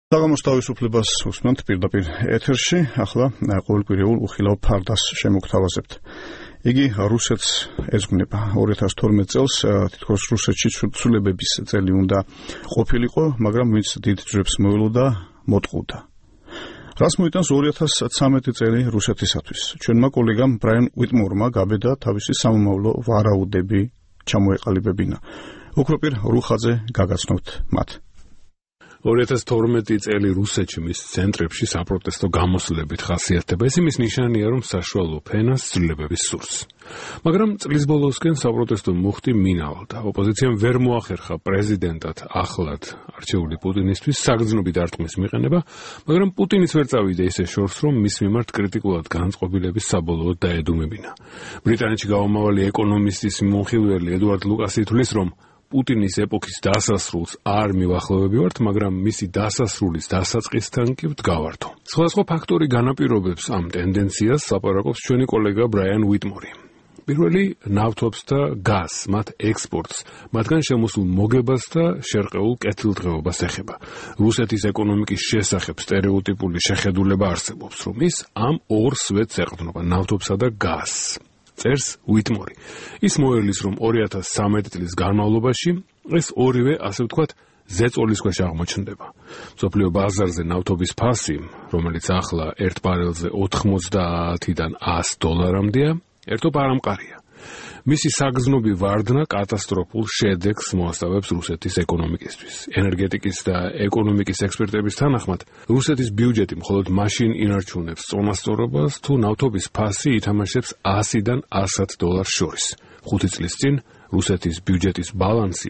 საღამოს თავისუფლებას უსმენთ პირდაპირ ეთერში, ახლა ყოველკვირეულ უხილავ ფარდას შემოგთავაზებთ. იგი რუსეთს ეძღვნება 2012 წელს, თითქოს რუსეთში ცვლილებების წელი უნდა ყოფილიყო, მაგრამ ვინც დიდ ჯვრებს მოელოდა, მოტყუდა. რას მოიტანს 2013 წელი რუსეთისათვის? ჩვენმა კოლეგამ ბრაიან უიტმორმა გაბედა თავისი სამომავლო ვარაუდები ჩამოეყალიბებინა. უქროპირ რუხაძე გაგაცნობთ მათ. 2012 წელი რუსეთში მის ცენტრებში საპროტესტო გამოსვლებით ხასიათდება. ეს იმის ნიშანია, რომ საშუალო ფენას ცვლილებების სურს. მაგრამ წლის ბოლოსკენ საპროტესტო მუხტი მინავალდა. ოპოზიციამ ვერ მოახერხა პრეზიდენტად ახლად არჩეული პუტინისთვის საგრძნობი დარტყმის მიყენება, მაგრამ პუტინიც ვერ წავიდა ისე შორს, რომ მის მიმართ კრიტიკულად განწყობილების საბოლოოდ დაედუმებინა. ბრიტანეთში გამომავალი ეკონომისტის მომხილველი ედუარდ ლუკასი თვლის, რომ პუტინის ეპოქის დასასრულს არ მივახლოვებივართ, მაგრამ მისი დასასრულის დასაწყისთან კი ვდგავართო. სხვადასხვა ფაქტორი განაპირობებს ამ ტენდენციას, ლაპარაკობს ჩვენი კოლეგა ბრაიან უიტმორი. პირველი ნავთობს და გაზს, მათ ექსპორტს, მათგან შემოსულ მოგებას და შერყეულ კეთილდღეობას ეხება. რუსეთის ეკონომიკის შესახებ სტერეოტიპული შეხედულება არსებობს, რომ ის ამ ორ სვეტს ეყრდნობა, ნავთობსა და გაზს. წერს უიტმორი. ის მოერლის, რომ 2013 წლის განმავლობაში ეს ორივე, ასე ვთქვათ, ზეწოლის ქვეშ აღმოჩნდება. მსოფლიო ბაზარზე ნავთობის ფასი, რომელიც ახლა ერთ ბარელზე 90-დან $100-მდეა, ერთობ არამყარია. მისი საგრძნობი ვარდნა კატასტროფულ შედეგს მოასწავებს რუსეთის ეკონომიკისთვის. ენერგეტიკის და ეკონომიკის ექსპერტების თანახმად, რუსეთის ბიუჯეტი მხოლოდ მაშინ ინარჩუნებს წონასწორობას, თუ ნავთობის ფასი ითამაშებს $100-დან $100 შორის. 5 წლის წინ რუსეთის ბიუჯეტის ბალანსი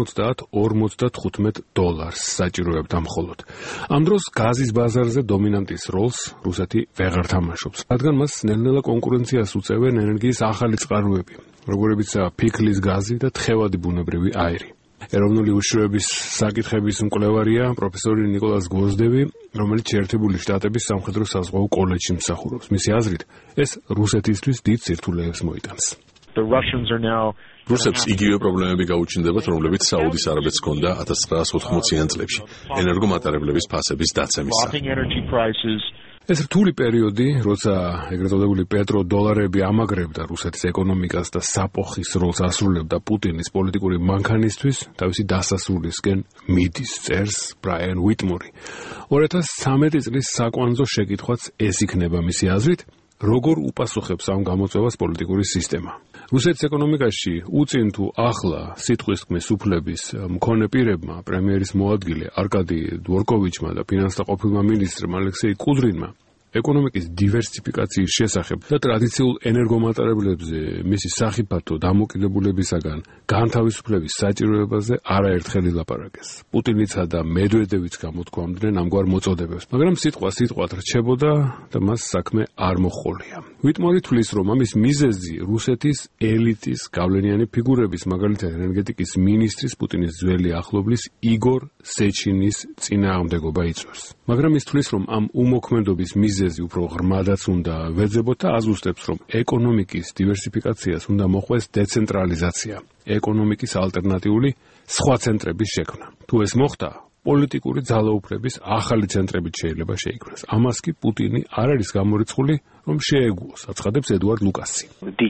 $40-55 საჭიროებდა მხოლოდ. ამ დროს გაზის ბაზარზე დომინანტის როლს რუსეთი ვეღარ თამაშობს, რადგან მას ნელ-ნელა კონკურენციას უწევენ ენერგიის ახალი წყაროები, როგორებიცაა ფიქლის გაზი და თხევადი ბუნებრივი აირი. ეროვნული უშუალობის საკითხების მკვლევარია პროფესორი ნიკოლას გვოზდევი, რომელიც შეერთებული შტატების სამხედრო საზღვაო კოლეჯში მსახურობს. მისი აზრით, ეს რუსეთისთვის დიდ სირთულეებს მოიტანს. რუსეთს იგივე პრობლემები გაუჩნდებათ, რომლებიც საუდის არაბეთს ჰქონდა 1980-იან წლებში, ენერგომატარებლების ფასების დაცემის სახით. ეს რთული პერიოდი, როცა ეგრეთ წოდებული პეტროდოლარები ამაგრებდა რუსეთის ეკონომიკას და საფოხის როლს ასრულებდა პუტინის პოლიტიკური მანქანისთვის, თავისი დასასრულისკენ მიდის, წერს ბრაიან უიტმორი. 2013 წლის საკვანძო შეკითხვაც ეს იქნება მისი აზრით, როგორ უპასუხებს ამ გამოწვევას პოლიტიკური სისტემა. რუსეთის ეკონომიკაში უწინ თუ ახლა სიტყვის თქმის უფლების მქონე პირებმა, პრემიერის მოადგილე არკადი დვორკოვიჩმა და ფინანსთა ყოფილმა მინისტრმა ალექსეი კუდრინმა ეკონომიკის დივერსიფიკაციის შესახებ და ტრადიციულ ენერგომატარებლებზე მისი სახიფათო დამოკიდებულებისაგან განთავისუფლების საჭიროებაზე არაერთხელ ილაპარაკეს. პუტინიცა და მედვედევიც გამოთქვამდნენ ამგვარ მოწოდებებს, მაგრამ სიტყვათ რჩებოდა და მას საქმე არ მოჰყოლია. უიტმორი თვლის, რომ ამის მიზეზი რუსეთის ელიტის გავლენიანი ფიგურების, მაგალითად ენერგეტიკის მინისტრის პუტინის ძველი ახლობლის იგორ სეჩინის წინააღმდეგობა იწვევს. მაგრამ ის თვლის, რომ ამ უმოქმედობის მიზეზი უფრო ღრმადაც უნდა ვეძებოთ და აზუსტებს, რომ ეკონომიკის დივერსიფიკაციას უნდა მოხვდეს დეცენტრალიზაცია, ეკონომიკის ალტერნატიული სხვა ცენტრების შექმნა. თუ ეს მოხდა, პოლიტიკური ძალაუფლების ახალი ცენტრებით შეიძლება შეიქმნას. ამას კი პუტინი არ არის გამორიცხული, რომ შეეგუოს, აცხადებს ედუარდ ლუკასი.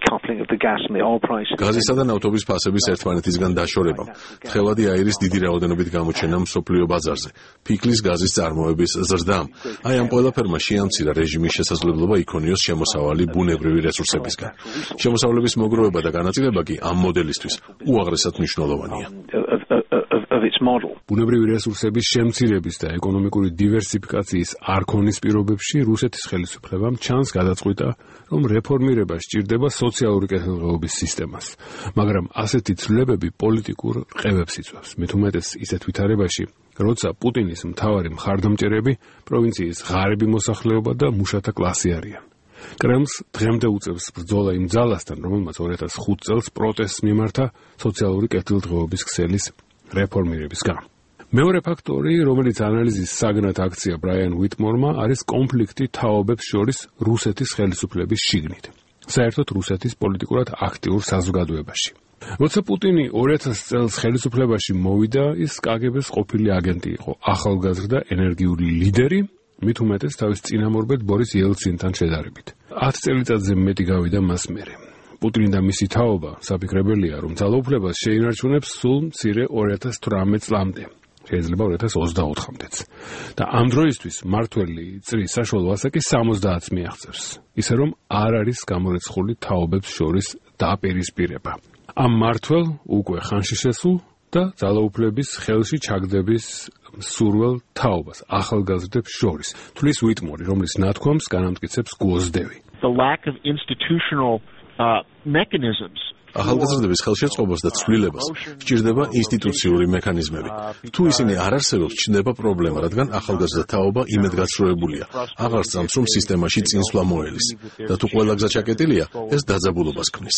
გაზისა და ნავთობის ფასების ერთმანეთისგან დაშორებამ, თხევადი აირის დიდი რაოდენობით გამოჩენამ მსოფლიო ბაზარზე, ფიქლის გაზის წარმოების ზრდამ, აი ამ ყველაფერმა შეამცირა რეჟიმის შესაძლებლობა იქონიოს შემოსავალი ბუნებრივი რესურსებისგან. შემოსავლების მოგროვება და განაწილება კი ამ მოდელისთვის უაღრესად მნიშვნელოვანია. ბუნებრივი რესურსების შემცირების და ეკონომიკური დივერსიფიკაციის არქონის პირობებში რუსეთის ხელისუფლებამ ჩანს გადაწყვიტა, რომ რეფორმირება სჭირდება სოციალური კეთილდღეობის სისტემას, მაგრამ ასეთი ცვლილებები პოლიტიკურ რყევებს იწვევს. მით უმეტეს ისეთ ვითარებაში, როცა პუტინის მთავარი მხარდამჭერები პროვინციის ღარიბი მოსახლეობა და მუშათა კლასი არიან. კრემლს დღემდე უწევს ბრძოლა იმ ძალასთან, რომელმაც 2005 წელს პროტესტს მიმართა სოციალური კეთილდღეობის ქსელის რეფორმირების გამო. მეორე ფაქტორი, რომელიც ანალიზის საგნად აქცია ბრაიან უიტმორმა, არის კონფლიქტი თაობებს შორის რუსეთის ხელისუფლების შიგნით. საერთოდ რუსეთის პოლიტიკურად აქტიურ საზოგადოებაში. როცა პუტინი 2000 წელს ხელისუფლებაში მოვიდა, ის კგბ-ს ყოფილი აგენტი იყო, ახალგაზრდა ენერგიული ლიდერი, მით უმეტეს თავის წინამორბედ ბორის იელცინთან შედარებით. 10 წელიწადზე მეტი გავიდა მას მერე. პუტინი და მისი თაობა საფიქრებელია, რომ ძალაუფლებას შეინარჩუნებს სულ მცირე 2018 წლამდე. შეიძლება 2024-მდეც. და ამ დროისთვის მართველი წრის საშუალო ასაკი 70-ს მიაღწევს. ისე რომ არ არის გამორიცხული თაობებს შორის დაპირისპირება. ამ მართველ უკვე ხანში შესულ და ძალაუფლების ხელში ჩაგდების სურველ თაობას ახალგაზრდებს შორის. თulis Whitmore, რომლის ნათქვამს განამტკიცებს გუოზდევი. The lack of institutional mechanisms ახალგაზრდების ხელშეწყობას და ცვლილებას სჭირდება ინსტიტუციური მექანიზმები. თუ ისინი არ არსებობს, ჩნდება პრობლემა, რადგან ახალგაზრდა თაობა იმედგაცრუებულია. აღარ სწამს, რომ სისტემაში წინსვლა მოელის. და თუ ყველა გზა ჩაკეტილია, ეს დაძაბულობას ქმნის.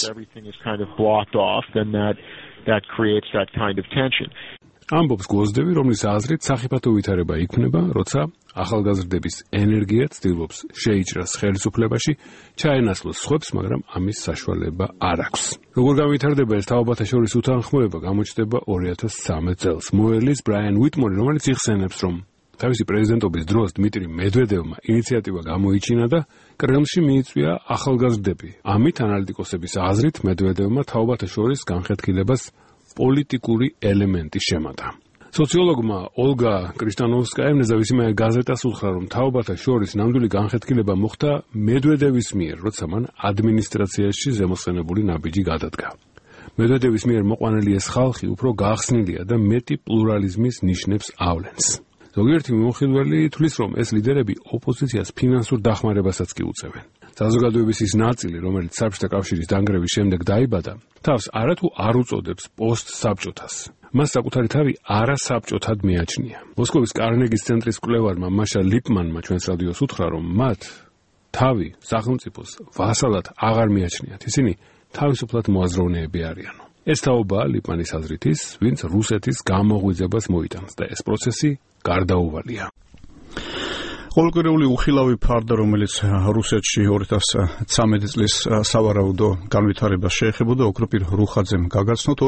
ამბობს გუოზდევი, რომლის აზრით სახიფათო ვითარება იქმნება, როცა ახალგაზრდების ენერგია ცდილობს შეიჭრას ხელისუფლებაში, ჩაენაცვლოს სხვებს, მაგრამ ამის საშუალება არ აქვს. როგორ განვითარდება ეს თაობათა შორის უთანხმოება, გამოჩნდება 2013 წელს. მოელის ბრაიან უიტმორი, რომელიც იხსენებს, რომ თავისი პრეზიდენტობის დროს დმიტრი მედვედევმა ინიციატივა გამოიჩინა და კრემლში მიიწვია ახალგაზრდები. ამით ანალიტიკოსების აზრით მედვედევმა თაობათა შორის განხეთქილებას პოლიტიკური ელემენტი შემატა. სოციოლოგმა ოლგა კრისტანოვსკაიამ ნეზავისიმая გაზეტას უთხრა, რომ თაობათა შორის ნამდვილი განხეთქილება მოხდა მედვედევის მიერ, როცა მან ადმინისტრაციაში ზემოსხენებული ნაბიჯი გადადგა. მედვედევის მიერ მოყვანილი ეს ხალხი უფრო გახსნილია და მეტი პლურალიზმის ნიშნებს ავლენს. ზოგიერთი მიმოხილველი თვლის, რომ ეს ლიდერები ოპოზიციას ფინანსურ დახმარებასაც კი უწევენ. საზოგადოების ის ნაწილი, რომელიც საბჭოთა კავშირის დანგრევის შემდეგ დაიბადა, თავს არათუ არ უწოდებს პოსტსაბჭოთას. მას საკუთარი თავი არასაბჭოთად მიაჩნია. მოსკოვის კარნეგის ცენტრის კვლევარმა მაშა ლიპმანმა ჩვენს რადიოს უთხრა, რომ მათ თავი სახელმწიფოს ვასალად აღარ მიაჩნიათ. ისინი თავისუფლად მოაზროვნეები არიანო. ეს თაობაა ლიპმანის აზრით ის, ვინც რუსეთის გამოღვიძებას მოიტანს და ეს პროცესი გარდაუვალია. ყოველკვირეული უხილავი ფარდა, რომელიც რუსეთში 2013 წლის სავარაუდო განვითარებას შეეხებოდა, ოქროპირ რუხაძემ გაგაცნოთ.